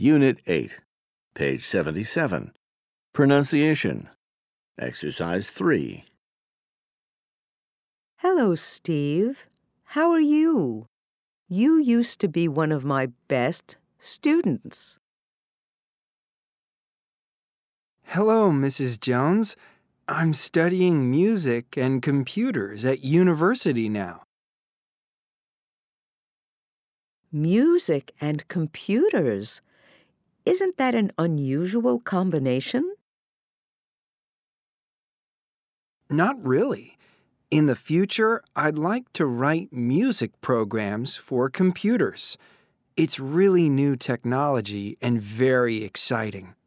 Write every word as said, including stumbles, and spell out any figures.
Unit eight, page seventy-seven. Pronunciation. Exercise three. Hello, Steve. How are you? You used to be one of my best students. Hello, Missus Jones. I'm studying music and computers at university now. Music and computers. Isn't that an unusual combination? Not really. In the future, I'd like to write music programs for computers. It's really new technology and very exciting.